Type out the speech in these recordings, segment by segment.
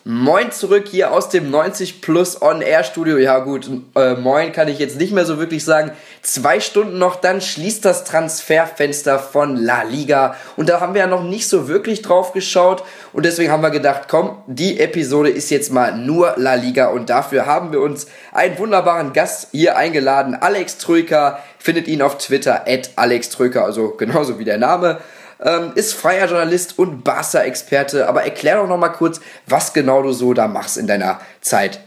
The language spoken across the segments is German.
Moin zurück hier aus dem 90 Plus On Air Studio. Ja gut, moin kann ich jetzt nicht mehr so wirklich sagen. 2 Stunden noch, dann schließt das Transferfenster von La Liga. Und da haben wir ja noch nicht so wirklich drauf geschaut. Und deswegen haben wir gedacht, komm, die Episode ist jetzt mal nur La Liga. Und dafür haben wir uns einen wunderbaren Gast hier eingeladen. Alex Troika, findet ihn auf Twitter @AlexTroika, also genauso wie der Name. Ist freier Journalist und Barca-Experte, aber erklär doch noch mal kurz, was genau du so da machst in deiner Zeit.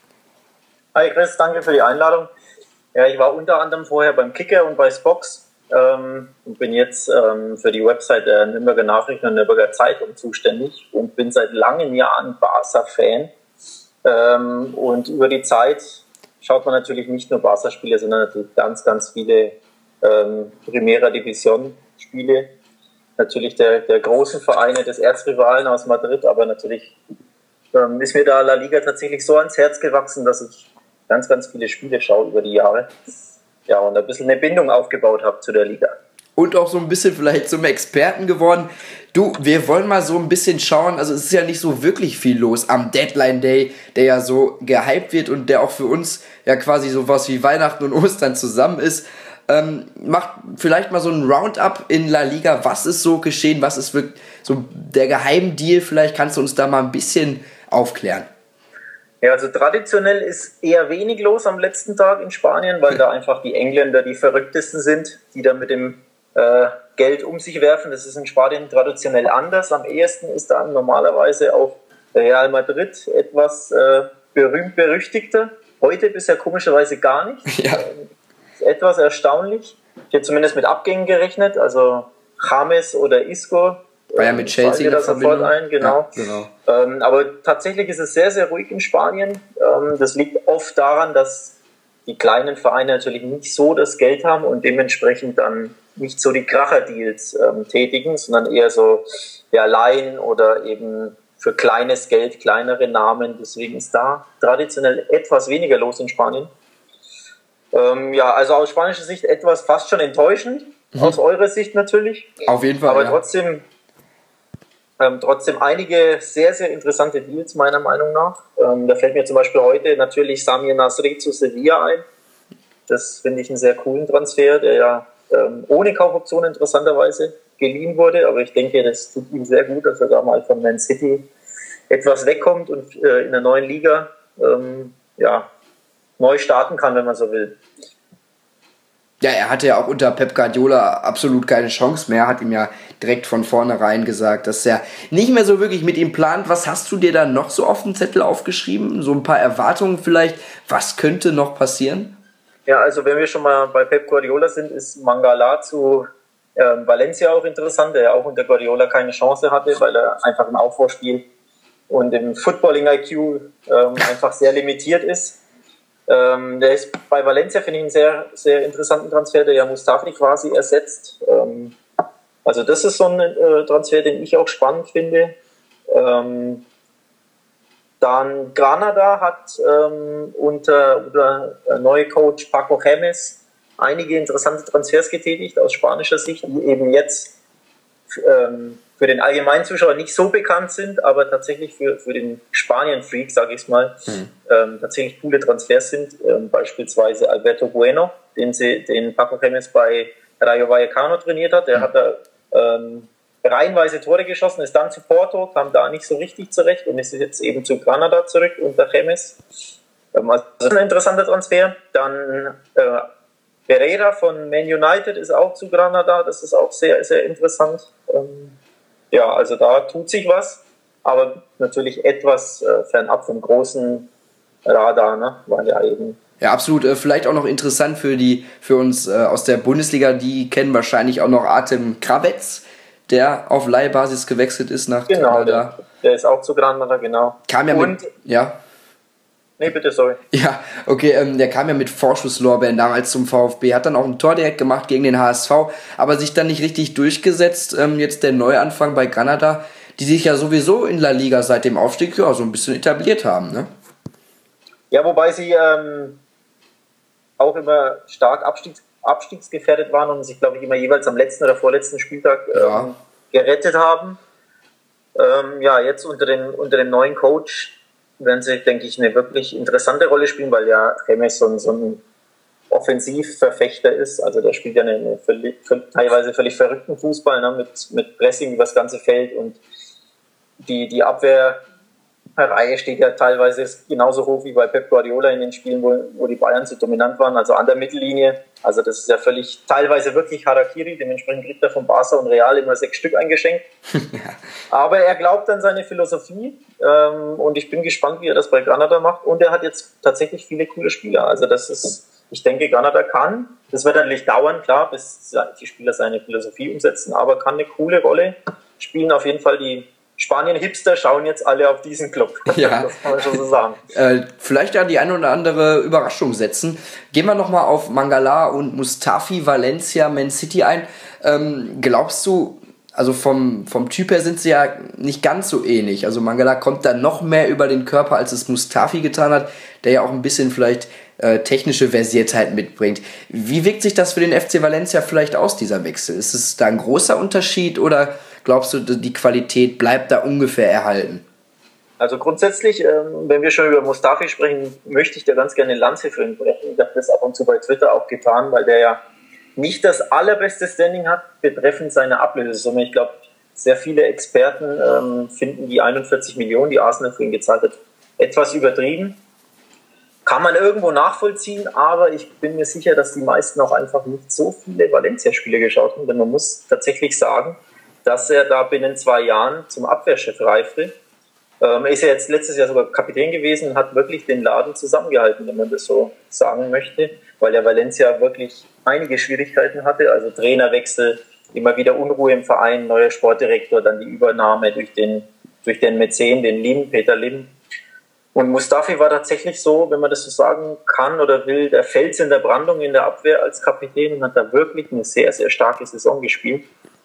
Hi Chris, danke für die Einladung. Ja, ich war unter anderem vorher beim Kicker und bei Spox und bin jetzt für die Website der Nürnberger Nachrichten und Nürnberger Zeitung zuständig und bin seit langen Jahren Barca-Fan. Und über die Zeit schaut man natürlich nicht nur Barca-Spiele, sondern natürlich ganz, ganz viele Primera Division-Spiele. Natürlich der großen Vereine des Erzrivalen aus Madrid, aber natürlich ist mir da La Liga tatsächlich so ans Herz gewachsen, dass ich ganz, ganz viele Spiele schaue über die Jahre. Ja, und ein bisschen eine Bindung aufgebaut habe zu der Liga. Und auch so ein bisschen vielleicht zum Experten geworden. Du, wir wollen mal so ein bisschen schauen, also es ist ja nicht so wirklich viel los am Deadline Day, der ja so gehypt wird und der auch für uns ja quasi sowas wie Weihnachten und Ostern zusammen ist. Macht vielleicht mal so ein Roundup in La Liga. Was ist so geschehen? Was ist wirklich so der Geheimdeal? Vielleicht kannst du uns da mal ein bisschen aufklären. Ja, also traditionell ist eher wenig los am letzten Tag in Spanien, weil da einfach die Engländer die verrücktesten sind, die da mit dem Geld um sich werfen. Das ist in Spanien traditionell anders. Am ehesten ist da normalerweise auch Real Madrid etwas berühmt-berüchtigter. Heute bisher komischerweise gar nicht. Ja. Etwas erstaunlich. Ich hätte zumindest mit Abgängen gerechnet, also James oder Isco. War ja mit Chelsea in der sofort ein, genau. Ja, genau. Aber tatsächlich ist es sehr, sehr ruhig in Spanien. Das liegt oft daran, dass die kleinen Vereine natürlich nicht so das Geld haben und dementsprechend dann nicht so die Kracher-Deals tätigen, sondern eher so Leihen oder eben für kleines Geld, kleinere Namen. Deswegen ist da traditionell etwas weniger los in Spanien. Also aus spanischer Sicht etwas fast schon enttäuschend, aus eurer Sicht natürlich. Auf jeden Fall, aber ja. Trotzdem einige sehr, sehr interessante Deals meiner Meinung nach. Da fällt mir zum Beispiel heute natürlich Samir Nasri zu Sevilla ein. Das finde ich einen sehr coolen Transfer, der ja ohne Kaufoption interessanterweise geliehen wurde. Aber ich denke, das tut ihm sehr gut, dass er da mal von Man City etwas wegkommt und in der neuen Liga neu starten kann, wenn man so will. Ja, er hatte ja auch unter Pep Guardiola absolut keine Chance mehr, hat ihm ja direkt von vornherein gesagt, dass er nicht mehr so wirklich mit ihm plant. Was hast du dir da noch so auf den Zettel aufgeschrieben? So ein paar Erwartungen vielleicht? Was könnte noch passieren? Ja, also wenn wir schon mal bei Pep Guardiola sind, ist Mangala zu Valencia auch interessant, der ja auch unter Guardiola keine Chance hatte, weil er einfach im Aufbauspiel und im Footballing-IQ einfach sehr limitiert ist. Der ist bei Valencia, finde ich, einen sehr, sehr interessanten Transfer, der ja Mustafi quasi ersetzt. Also das ist so ein Transfer, den ich auch spannend finde. Dann Granada hat unter neue Coach Paco Gemes einige interessante Transfers getätigt aus spanischer Sicht, die eben jetzt für den allgemeinen Zuschauer nicht so bekannt sind, aber tatsächlich für den Spanien-Freak, sage ich es mal, tatsächlich coole Transfers sind. Beispielsweise Alberto Bueno, den Paco Gemes bei Rayo Vallecano trainiert hat. Der hat da reihenweise Tore geschossen, ist dann zu Porto, kam da nicht so richtig zurecht und ist jetzt eben zu Granada zurück unter Gemes. Also das ist ein interessanter Transfer. Dann Pereira von Man United ist auch zu Granada, das ist auch sehr, sehr interessant. Also da tut sich was, aber natürlich etwas fernab vom großen Radar, ne? Weil ja eben. Ja, absolut. Vielleicht auch noch interessant für uns aus der Bundesliga, die kennen wahrscheinlich auch noch Artem Kravetz, der auf Leihbasis gewechselt ist nach Granada. Genau, der ist auch zu Granada, genau. Kam ja Nee, bitte, sorry. Ja, okay, der kam ja mit Vorschusslorbeeren damals zum VfB, hat dann auch ein Tor direkt gemacht gegen den HSV, aber sich dann nicht richtig durchgesetzt. Jetzt der Neuanfang bei Granada, die sich ja sowieso in La Liga seit dem Aufstieg ja so ein bisschen etabliert haben, ne? Ja, wobei sie auch immer stark abstiegsgefährdet waren und sich, glaube ich, immer jeweils am letzten oder vorletzten Spieltag gerettet haben. Ja, jetzt unter dem neuen Coach werden sie, denke ich, eine wirklich interessante Rolle spielen, weil ja James so ein Offensivverfechter ist. Also der spielt ja teilweise völlig verrückten Fußball, ne, mit Pressing über das ganze Feld, und die Abwehrreihe steht ja teilweise genauso hoch wie bei Pep Guardiola in den Spielen, wo die Bayern so dominant waren, also an der Mittellinie. Also das ist ja teilweise wirklich Harakiri, dementsprechend kriegt er von Barca und Real immer 6 Stück eingeschenkt. Aber er glaubt an seine Philosophie, und ich bin gespannt, wie er das bei Granada macht, und er hat jetzt tatsächlich viele coole Spieler. Also ich denke, Granada das wird natürlich dauern, klar, bis die Spieler seine Philosophie umsetzen, aber kann eine coole Rolle spielen. Auf jeden Fall die Spanien-Hipster schauen jetzt alle auf diesen Club. Ja. Das kann man schon so sagen. Vielleicht ja die eine oder andere Überraschung setzen. Gehen wir nochmal auf Mangala und Mustafi, Valencia, Man City ein. Glaubst du, also vom Typ her sind sie ja nicht ganz so ähnlich. Also Mangala kommt da noch mehr über den Körper, als es Mustafi getan hat, der ja auch ein bisschen vielleicht technische Versiertheit mitbringt. Wie wirkt sich das für den FC Valencia vielleicht aus, dieser Wechsel? Ist es da ein großer Unterschied, oder glaubst du, die Qualität bleibt da ungefähr erhalten? Also grundsätzlich, wenn wir schon über Mustafi sprechen, möchte ich da ganz gerne eine Lanze für ihn brechen. Ich habe das ab und zu bei Twitter auch getan, weil der ja nicht das allerbeste Standing hat betreffend seine Ablösesumme. Ich glaube, sehr viele Experten finden die 41 Millionen, die Arsenal für ihn gezahlt hat, etwas übertrieben. Kann man irgendwo nachvollziehen, aber ich bin mir sicher, dass die meisten auch einfach nicht so viele Valencia-Spiele geschaut haben, denn man muss tatsächlich sagen, dass er da binnen 2 Jahren zum Abwehrchef reifte. Er ist ja jetzt letztes Jahr sogar Kapitän gewesen und hat wirklich den Laden zusammengehalten, wenn man das so sagen möchte, weil der Valencia wirklich einige Schwierigkeiten hatte, also Trainerwechsel, immer wieder Unruhe im Verein, neuer Sportdirektor, dann die Übernahme durch den Mäzen, den Peter Lim. Und Mustafi war tatsächlich so, wenn man das so sagen kann oder will, der Fels in der Brandung in der Abwehr als Kapitän, und hat da wirklich eine sehr, sehr starke Saison gespielt.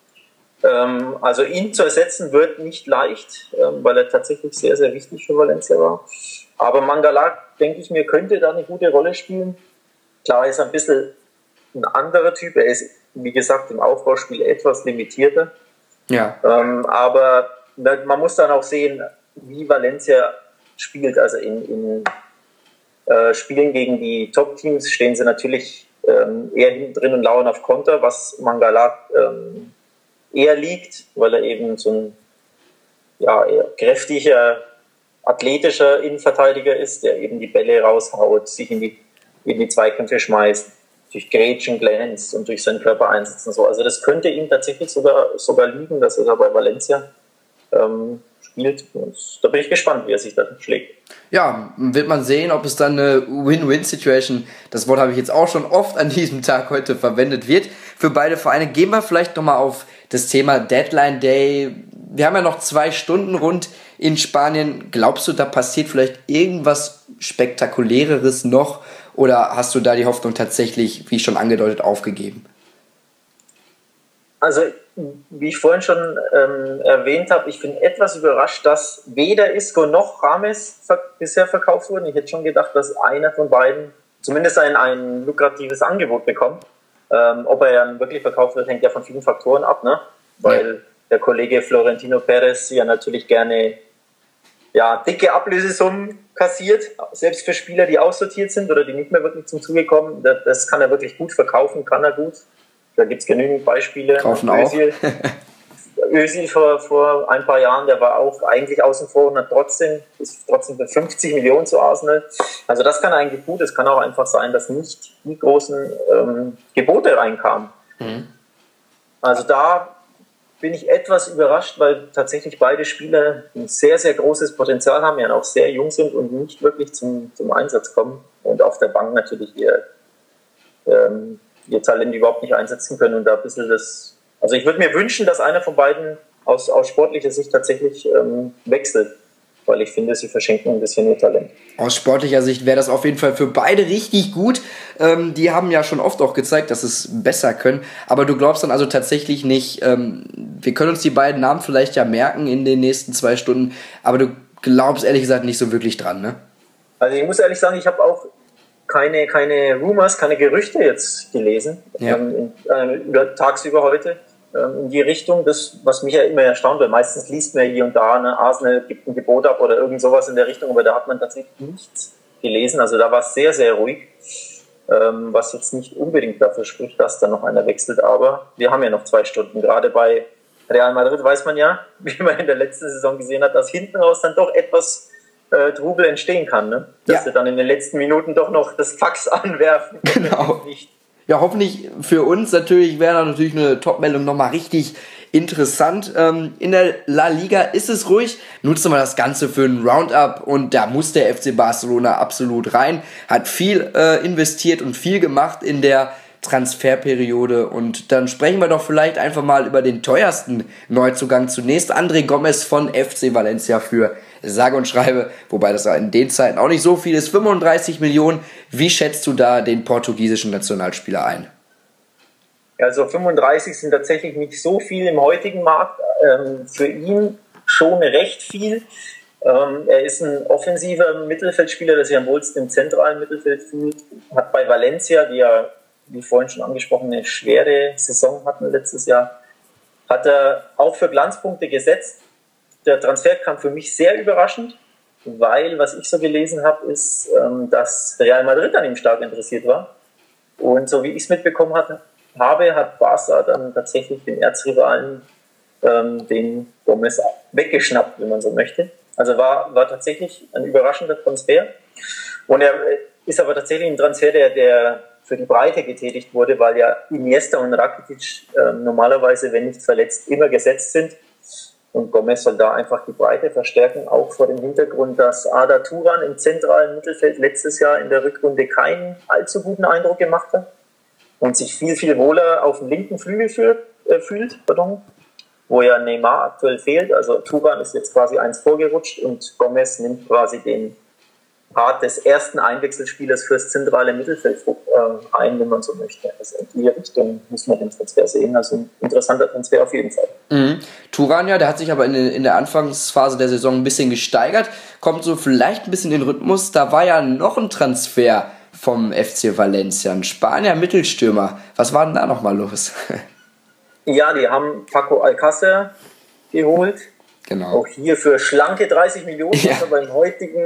Also ihn zu ersetzen wird nicht leicht, weil er tatsächlich sehr, sehr wichtig für Valencia war. Aber Mangala, denke ich mir, könnte da eine gute Rolle spielen. Klar, er ist ein bisschen ein anderer Typ. Er ist, wie gesagt, im Aufbauspiel etwas limitierter. Ja. Aber man muss dann auch sehen, wie Valencia spielt. Also in Spielen gegen die Top-Teams stehen sie natürlich eher hinten drin und lauern auf Konter, was Mangala eher liegt, weil er eben so ein eher kräftiger, athletischer Innenverteidiger ist, der eben die Bälle raushaut, sich in die Zweikämpfe schmeißt, durch Grätschen glänzt und durch seinen Körper einsetzt und so. Also das könnte ihm tatsächlich sogar liegen, dass er da bei Valencia spielt. Und da bin ich gespannt, wie er sich da schlägt. Ja, wird man sehen, ob es dann eine Win-Win-Situation, das Wort habe ich jetzt auch schon oft an diesem Tag heute verwendet wird, für beide Vereine. Gehen wir vielleicht nochmal auf das Thema Deadline Day. Wir haben ja noch 2 Stunden rund in Spanien. Glaubst du, da passiert vielleicht irgendwas Spektakuläreres noch, oder hast du da die Hoffnung tatsächlich, wie schon angedeutet, aufgegeben? Also, wie ich vorhin schon erwähnt habe, ich bin etwas überrascht, dass weder Isco noch James bisher verkauft wurden. Ich hätte schon gedacht, dass einer von beiden zumindest ein lukratives Angebot bekommt. Ob er dann wirklich verkauft wird, hängt ja von vielen Faktoren ab, ne? Weil der Kollege Florentino Perez ja natürlich gerne dicke Ablösesummen kassiert, selbst für Spieler, die aussortiert sind oder die nicht mehr wirklich zum Zuge kommen. Das kann er wirklich gut verkaufen, kann er gut. Da gibt es genügend Beispiele. Kaufen auch. Özil vor ein paar Jahren, der war auch eigentlich außen vor und ist trotzdem für 50 Millionen zu Arsenal. Also das kann eigentlich gut. Es kann auch einfach sein, dass nicht die großen Gebote reinkamen. Mhm. Also da bin ich etwas überrascht, weil tatsächlich beide Spieler ein sehr, sehr großes Potenzial haben, ja auch sehr jung sind und nicht wirklich zum Einsatz kommen. Und auf der Bank natürlich ihr Talent überhaupt nicht einsetzen können. Und da ein bisschen also ich würde mir wünschen, dass einer von beiden aus sportlicher Sicht tatsächlich wechselt, weil ich finde, sie verschenken ein bisschen ihr Talent. Aus sportlicher Sicht wäre das auf jeden Fall für beide richtig gut. Die haben ja schon oft auch gezeigt, dass es besser können. Aber du glaubst dann also tatsächlich nicht, wir können uns die beiden Namen vielleicht ja merken in den nächsten 2 Stunden, aber du glaubst ehrlich gesagt nicht so wirklich dran, ne? Also ich muss ehrlich sagen, ich habe auch keine Rumors, keine Gerüchte jetzt gelesen, tagsüber heute. in die Richtung, das, was mich ja immer erstaunt, weil meistens liest man hier und da, ne, Arsenal gibt ein Gebot ab oder irgend sowas in der Richtung, aber da hat man tatsächlich nichts gelesen. Also da war es sehr, sehr ruhig, was jetzt nicht unbedingt dafür spricht, dass da noch einer wechselt, aber wir haben ja noch 2 Stunden. Gerade bei Real Madrid weiß man ja, wie man in der letzten Saison gesehen hat, dass hinten raus dann doch etwas Trubel entstehen kann, ne? Dass sie dann in den letzten Minuten doch noch das Fax anwerfen. Genau. Ja, hoffentlich für uns natürlich wäre da natürlich eine Top-Meldung nochmal richtig interessant. In der La Liga ist es ruhig. Nutzen wir das Ganze für einen Roundup und da muss der FC Barcelona absolut rein. Hat viel investiert und viel gemacht in der Transferperiode und dann sprechen wir doch vielleicht einfach mal über den teuersten Neuzugang zunächst. André Gomes von FC Valencia für sage und schreibe, wobei das in den Zeiten auch nicht so viel ist, 35 Millionen. Wie schätzt du da den portugiesischen Nationalspieler ein? Also 35 sind tatsächlich nicht so viel im heutigen Markt. Für ihn schon recht viel. Er ist ein offensiver Mittelfeldspieler, der sich am wohlsten im zentralen Mittelfeld fühlt. Hat bei Valencia, die ja, wie vorhin schon angesprochen, eine schwere Saison hatten letztes Jahr, hat er auch für Glanzpunkte gesetzt. Der Transfer kam für mich sehr überraschend, weil, was ich so gelesen habe, ist, dass Real Madrid an ihm stark interessiert war. Und so wie ich es mitbekommen habe, hat Barca dann tatsächlich den Erzrivalen den Gomes weggeschnappt, wenn man so möchte. Also war tatsächlich ein überraschender Transfer. Und er ist aber tatsächlich ein Transfer, der für die Breite getätigt wurde, weil ja Iniesta und Rakitic normalerweise, wenn nicht verletzt, immer gesetzt sind. Und Gomes soll da einfach die Breite verstärken, auch vor dem Hintergrund, dass Arda Turan im zentralen Mittelfeld letztes Jahr in der Rückrunde keinen allzu guten Eindruck gemacht hat und sich viel, viel wohler auf dem linken Flügel fühlt, wo ja Neymar aktuell fehlt. Also Turan ist jetzt quasi eins vorgerutscht und Gomes nimmt quasi den Part des ersten Einwechselspielers fürs zentrale Mittelfeld ein, wenn man so möchte. Also in die Richtung muss man den Transfer sehen. Also ein interessanter Transfer auf jeden Fall. Turan, ja, der hat sich aber in der Anfangsphase der Saison ein bisschen gesteigert, kommt so vielleicht ein bisschen in den Rhythmus. Da war ja noch ein Transfer vom FC Valencia, ein Spanier Mittelstürmer. Was war denn da nochmal los? Ja, die haben Paco Alcácer geholt. Genau. Auch hier für schlanke 30 Millionen, ja. Aber im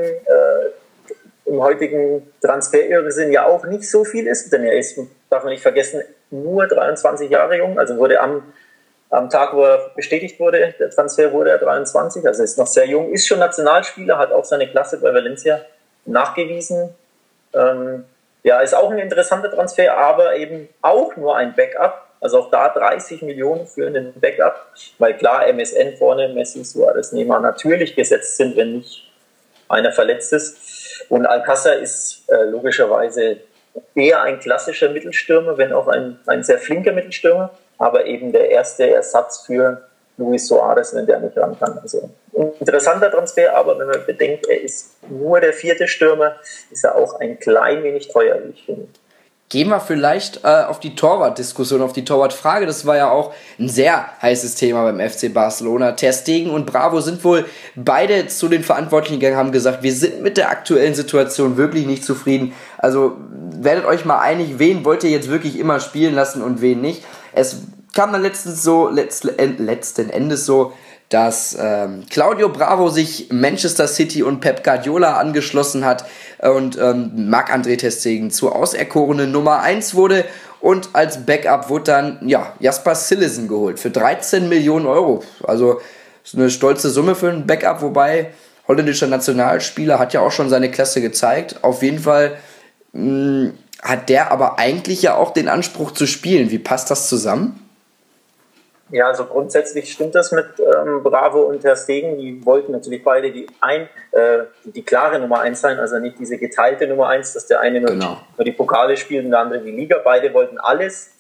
heutigen Transferirrsinn ja auch nicht so viel ist, denn er ist, darf man nicht vergessen, nur 23 Jahre jung, also wurde am Tag, wo er bestätigt wurde, der Transfer, wurde er 23, also ist noch sehr jung, ist schon Nationalspieler, hat auch seine Klasse bei Valencia nachgewiesen. Ja, ist auch ein interessanter Transfer, aber eben auch nur ein Backup, also auch da 30 Millionen für einen Backup, weil klar, MSN vorne, Messi, Suarez, Neymar natürlich gesetzt sind, wenn nicht einer verletzt ist. Und Alcácer ist logischerweise eher ein klassischer Mittelstürmer, wenn auch ein sehr flinker Mittelstürmer, aber eben der erste Ersatz für Luis Suarez, wenn der nicht ran kann. Also ein interessanter Transfer, aber wenn man bedenkt, er ist nur der 4. Stürmer, ist er auch ein klein wenig teuer, wie ich finde. Gehen wir vielleicht auf die Torwart-Diskussion, auf die Torwartfrage. Das war ja auch ein sehr heißes Thema beim FC Barcelona. Ter Stegen und Bravo sind wohl beide zu den Verantwortlichen gegangen, haben gesagt, wir sind mit der aktuellen Situation wirklich nicht zufrieden. Also werdet euch mal einig, wen wollt ihr jetzt wirklich immer spielen lassen und wen nicht. Es kam dann letzten Endes so, dass Claudio Bravo sich Manchester City und Pep Guardiola angeschlossen hat und Marc-André ter Stegen zur auserkorenen Nummer 1 wurde und als Backup wurde dann Jasper Cillessen geholt für 13 Millionen Euro. Also ist eine stolze Summe für einen Backup, wobei holländischer Nationalspieler hat ja auch schon seine Klasse gezeigt. Auf jeden Fall hat der aber eigentlich ja auch den Anspruch zu spielen. Wie passt das zusammen? Ja, also grundsätzlich stimmt das mit Bravo und ter Stegen. Die wollten natürlich beide die klare Nummer 1 sein, also nicht diese geteilte Nummer 1, dass der eine nur die Pokale spielt und der andere die Liga. Beide wollten alles.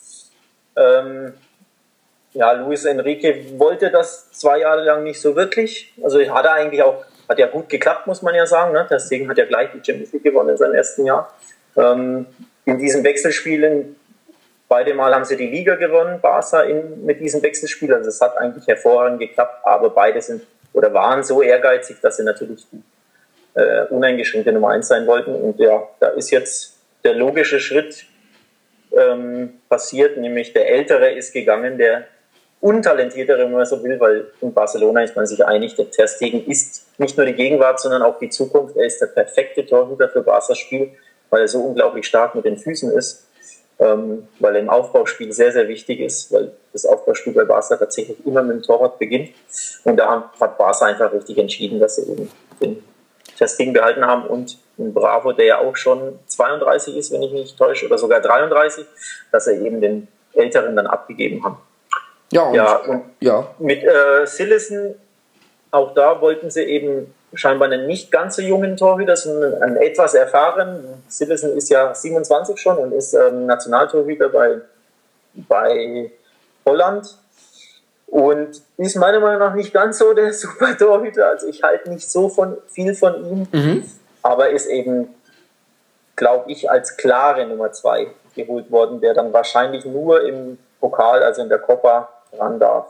Luis Enrique wollte das 2 Jahre lang nicht so wirklich. Also hat ja gut geklappt, muss man ja sagen. Ne? Ter Stegen hat ja gleich die Champions League gewonnen in seinem ersten Jahr. In diesen Wechselspielen beide Mal haben sie die Liga gewonnen, Barca mit diesem Wechselspiel. Also es hat eigentlich hervorragend geklappt, aber beide waren so ehrgeizig, dass sie natürlich die uneingeschränkte Nummer 1 sein wollten. Und ja, da ist jetzt der logische Schritt passiert, nämlich der Ältere ist gegangen, der untalentiertere, wenn man so will, weil in Barcelona ist man sich einig, der Ter Stegen ist nicht nur die Gegenwart, sondern auch die Zukunft. Er ist der perfekte Torhüter für Barca's Spiel, weil er so unglaublich stark mit den Füßen ist, weil er im Aufbauspiel sehr, sehr wichtig ist, weil das Aufbauspiel bei Barca tatsächlich immer mit dem Torwart beginnt. Und da hat Barca einfach richtig entschieden, dass sie eben den Ter Stegen behalten haben und ein Bravo, der ja auch schon 32 ist, wenn ich mich nicht täusche, oder sogar 33, dass er eben den Älteren dann abgegeben haben. Und mit Cillessen, auch da wollten sie eben scheinbar einen nicht ganz so jungen Torhüter, sondern einen etwas erfahrenen. Cillessen ist ja 27 schon und ist Nationaltorhüter bei Holland und ist meiner Meinung nach nicht ganz so der super Torhüter. Also ich halte nicht so viel von ihm, aber ist eben, glaube ich, als klare Nummer 2 geholt worden, der dann wahrscheinlich nur im Pokal, also in der Copa, ran darf.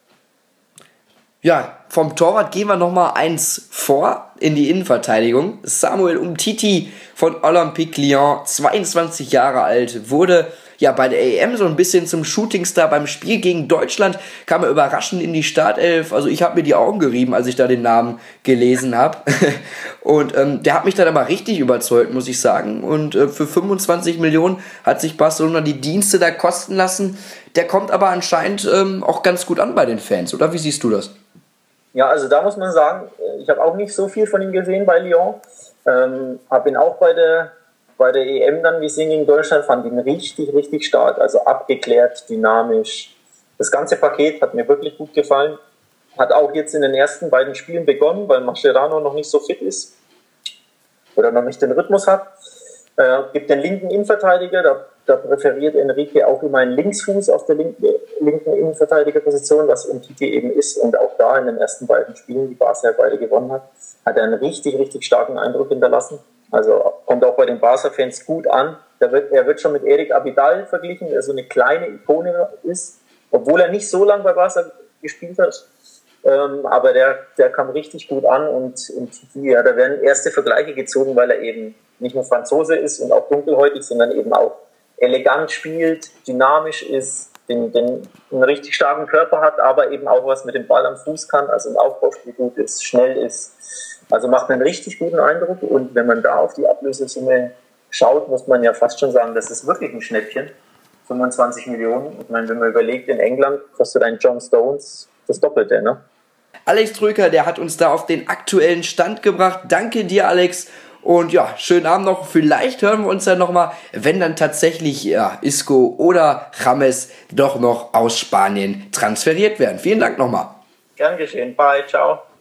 Ja, vom Torwart gehen wir nochmal eins vor in die Innenverteidigung. Samuel Umtiti von Olympique Lyon, 22 Jahre alt, wurde ja bei der EM so ein bisschen zum Shootingstar. Beim Spiel gegen Deutschland kam er überraschend in die Startelf. Also ich habe mir die Augen gerieben, als ich da den Namen gelesen habe. Und der hat mich dann aber richtig überzeugt, muss ich sagen. Und für 25 Millionen hat sich Barcelona die Dienste da kosten lassen. Der kommt aber anscheinend auch ganz gut an bei den Fans, oder? Wie siehst du das? Ja, also da muss man sagen, ich habe auch nicht so viel von ihm gesehen bei Lyon. Habe ihn auch bei der EM dann gesehen gegen Deutschland, fand ihn richtig, richtig stark. Also abgeklärt, dynamisch. Das ganze Paket hat mir wirklich gut gefallen. Hat auch jetzt in den ersten beiden Spielen begonnen, weil Mascherano noch nicht so fit ist oder noch nicht den Rhythmus hat. Gibt den linken Innenverteidiger, da präferiert Enrique auch immer einen Linksfuß auf der linken Innenverteidigerposition, was Umtiti eben ist. Und auch da in den ersten beiden Spielen, die Barca ja beide gewonnen hat er einen richtig, richtig starken Eindruck hinterlassen. Also kommt auch bei den Barca-Fans gut an. Er wird schon mit Eric Abidal verglichen, der so eine kleine Ikone ist, obwohl er nicht so lange bei Barca gespielt hat. Aber der kam richtig gut an und ja, da werden erste Vergleiche gezogen, weil er eben nicht nur Franzose ist und auch dunkelhäutig, sondern eben auch elegant spielt, dynamisch ist, einen richtig starken Körper hat, aber eben auch was mit dem Ball am Fuß kann, also im Aufbauspiel gut ist, schnell ist. Also macht einen richtig guten Eindruck und wenn man da auf die Ablösesumme schaut, muss man ja fast schon sagen, das ist wirklich ein Schnäppchen. 25 Millionen. Ich meine, wenn man überlegt, in England kostet ein John Stones das Doppelte, ne? Alex Tröker, der hat uns da auf den aktuellen Stand gebracht. Danke dir, Alex. Und ja, schönen Abend noch. Vielleicht hören wir uns dann nochmal, wenn dann tatsächlich Isco oder James doch noch aus Spanien transferiert werden. Vielen Dank nochmal. Gern geschehen. Bye. Ciao.